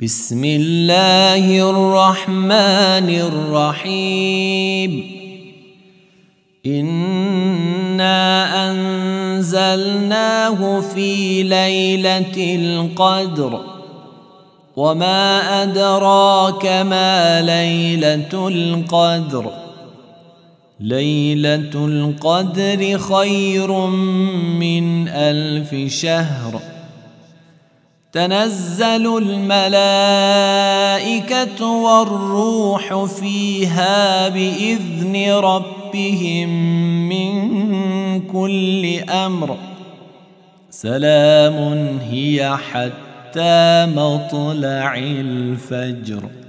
بسم الله الرحمن الرحيم إنا أنزلناه في ليلة القدر وما أدراك ما ليلة القدر ليلة القدر خير من 1000 شهر تنزل الملائكة والروح فيها بإذن ربهم من كل أمر سلام هي حتى مطلع الفجر.